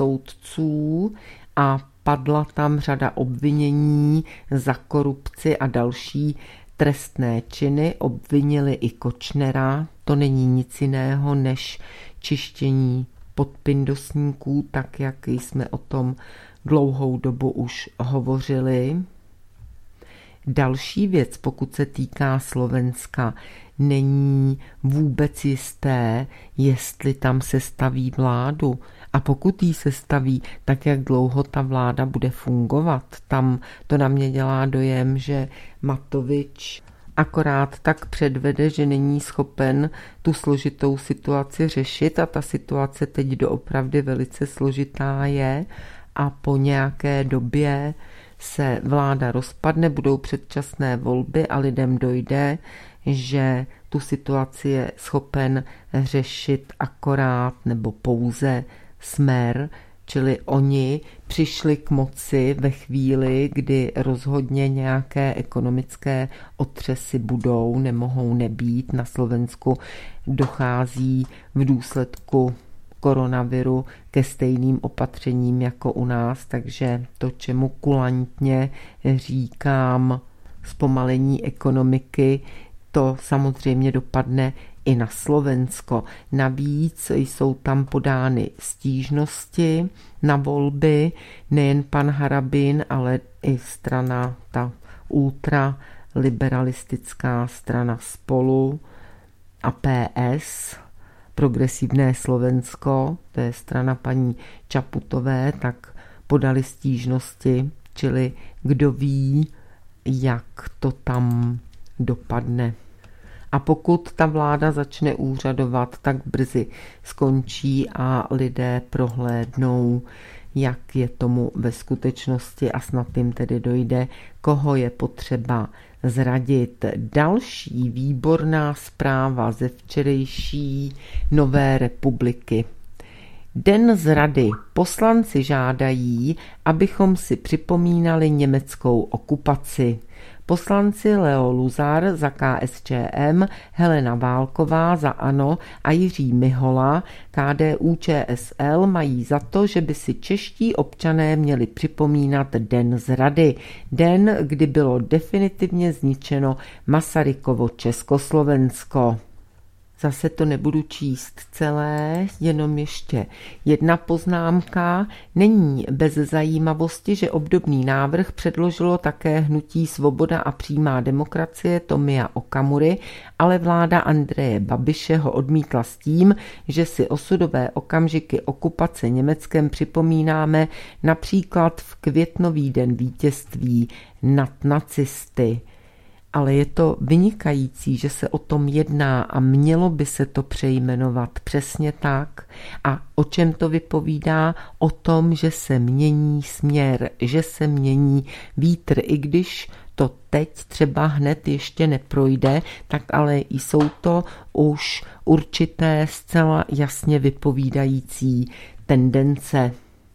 Speaker 1: soudců a padla tam řada obvinění za korupci a další trestné činy. Obvinili i Kočnera. To není nic jiného než čištění podpindosníků, tak jak jsme o tom dlouhou dobu už hovořili. Další věc, pokud se týká Slovenska, není vůbec jisté, jestli tam se staví vládu. A pokud jí se staví, tak jak dlouho ta vláda bude fungovat. Tam to na mě dělá dojem, že Matovič akorát tak předvede, že není schopen tu složitou situaci řešit a ta situace teď doopravdy velice složitá je a po nějaké době se vláda rozpadne, budou předčasné volby a lidem dojde, že tu situaci je schopen řešit akorát nebo pouze Smer, čili oni přišli k moci ve chvíli, kdy rozhodně nějaké ekonomické otřesy budou, nemohou nebýt. Na Slovensku dochází v důsledku koronaviru ke stejným opatřením jako u nás, takže to, čemu kulantně říkám zpomalení ekonomiky, to samozřejmě dopadne i na Slovensko. Navíc jsou tam podány stížnosti na volby, nejen pan Harabin, ale i strana, ta ultraliberalistická strana Spolu a PS, Progresivné Slovensko, to je strana paní Čaputové, tak podali stížnosti, čili kdo ví, jak to tam dopadne. A pokud ta vláda začne úřadovat, tak brzy skončí a lidé prohlédnou, jak je tomu ve skutečnosti a snad jim tedy dojde, koho je potřeba zradit. Další výborná zpráva ze včerejší Nové republiky. Den zrady. Poslanci žádají, abychom si připomínali německou okupaci. Poslanci Leo Luzar za KSČM, Helena Válková za ANO a Jiří Mihola KDU-ČSL mají za to, že by si čeští občané měli připomínat Den zrady. Den, kdy bylo definitivně zničeno Masarykovo Československo. Zase to nebudu číst celé, jenom ještě jedna poznámka. Není bez zajímavosti, že obdobný návrh předložilo také hnutí Svoboda a přímá demokracie Tomia Okamury, ale vláda Andreje Babiše ho odmítla s tím, že si osudové okamžiky okupace Německem připomínáme například v květnový den vítězství nad nacisty. Ale je to vynikající, že se o tom jedná a mělo by se to přejmenovat přesně tak. A o čem to vypovídá? O tom, že se mění směr, že se mění vítr, i když to teď třeba hned ještě neprojde, tak ale jsou to už určité zcela jasně vypovídající tendence.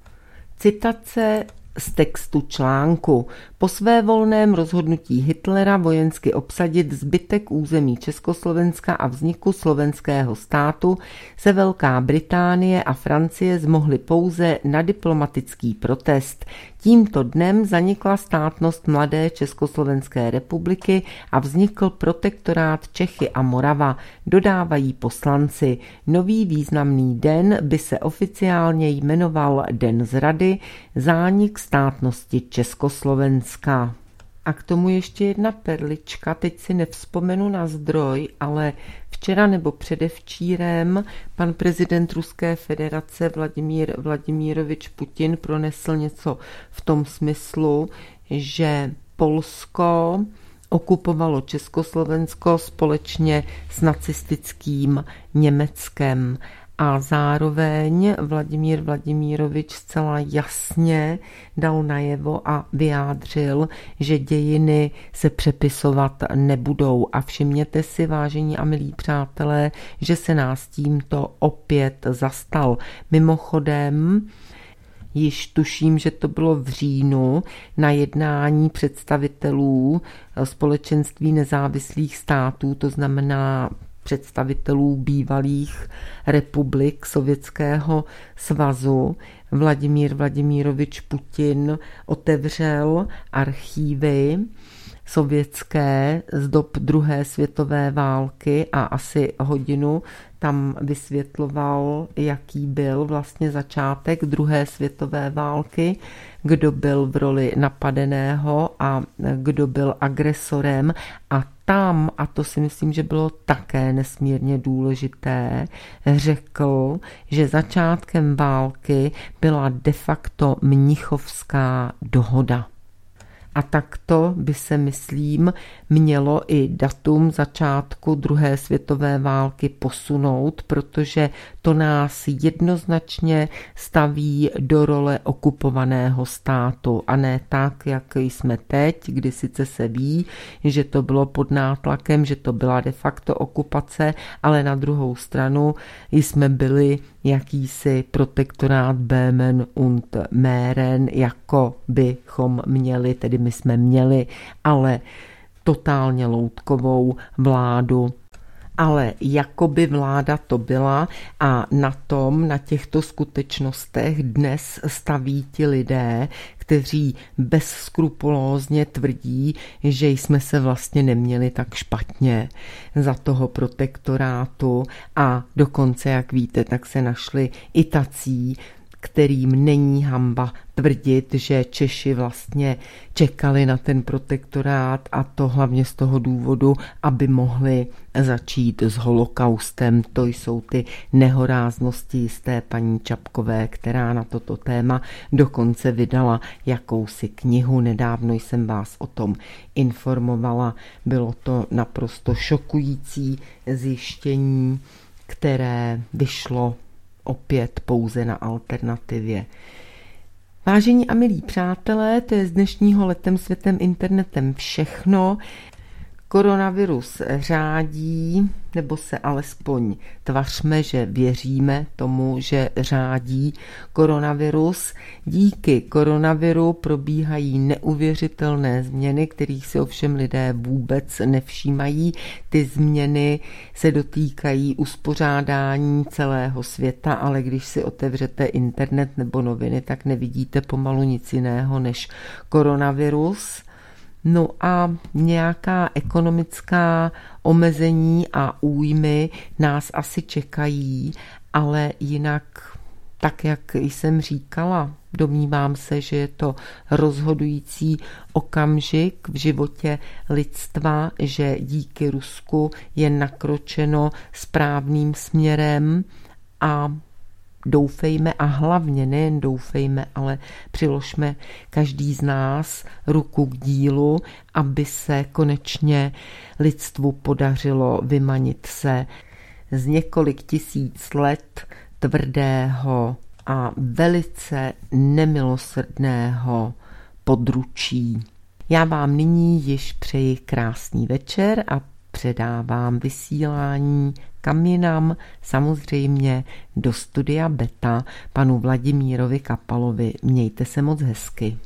Speaker 1: Citace z textu článku. Po svévolném rozhodnutí Hitlera vojensky obsadit zbytek území Československa a vzniku slovenského státu se Velká Británie a Francie zmohly pouze na diplomatický protest. Tímto dnem zanikla státnost mladé Československé republiky a vznikl protektorát Čechy a Morava, dodávají poslanci. Nový významný den by se oficiálně jmenoval Den zrady, zánik státnosti Československa. A k tomu ještě jedna perlička, teď si nevzpomenu na zdroj, ale včera nebo předevčírem pan prezident Ruské federace Vladimír Vladimirovič Putin pronesl něco v tom smyslu, že Polsko okupovalo Československo společně s nacistickým Německem. A zároveň Vladimír Vladimirovič zcela jasně dal najevo a vyjádřil, že dějiny se přepisovat nebudou. A všimněte si, vážení a milí přátelé, že se nás tímto opět zastal. Mimochodem, již tuším, že to bylo v říjnu na jednání představitelů Společenství nezávislých států, to znamená představitelů bývalých republik Sovětského svazu, Vladimír Vladimirovič Putin otevřel archívy sovětské z dob druhé světové války a asi hodinu tam vysvětloval, jaký byl vlastně začátek druhé světové války, kdo byl v roli napadeného a kdo byl agresorem. A tam, a to si myslím, že bylo také nesmírně důležité, řekl, že začátkem války byla de facto Mnichovská dohoda. A takto by se, myslím, mělo i datum začátku druhé světové války posunout, protože to nás jednoznačně staví do role okupovaného státu a ne tak, jak jsme teď, kdy sice se ví, že to bylo pod nátlakem, že to byla de facto okupace, ale na druhou stranu jsme byli jakýsi protektorát Böhmen und Mähren, jako bychom měli, tedy my jsme měli, ale totálně loutkovou vládu. Ale jakoby vláda to byla a na těchto skutečnostech dnes staví ti lidé, kteří bezskrupulózně tvrdí, že jsme se vlastně neměli tak špatně za toho protektorátu a dokonce, jak víte, tak se našli i tací, kterým není hanba tvrdit, že Češi vlastně čekali na ten protektorát a to hlavně z toho důvodu, aby mohli začít s holokaustem. To jsou ty nehoráznosti jisté paní Čapkové, která na toto téma dokonce vydala jakousi knihu. Nedávno jsem vás o tom informovala. Bylo to naprosto šokující zjištění, které vyšlo opět pouze na Alternativě. Vážení a milí přátelé, to je z dnešního Letem světem internetem všechno. Koronavirus řádí, nebo se alespoň tvařme, že věříme tomu, že řádí koronavirus. Díky koronaviru probíhají neuvěřitelné změny, kterých si ovšem lidé vůbec nevšímají. Ty změny se dotýkají uspořádání celého světa, ale když si otevřete internet nebo noviny, tak nevidíte pomalu nic jiného než koronavirus. No a nějaká ekonomická omezení a újmy nás asi čekají, ale jinak, tak jak jsem říkala, domnívám se, že je to rozhodující okamžik v životě lidstva, že díky Rusku je nakročeno správným směrem a doufejme a hlavně nejen doufejme, ale přiložme každý z nás ruku k dílu, aby se konečně lidstvu podařilo vymanit se z několik tisíc let tvrdého a velice nemilosrdného područí. Já vám nyní již přeji krásný večer a předávám vysílání kam jinam, samozřejmě do studia Beta panu Vladimírovi Kapalovi. Mějte se moc hezky.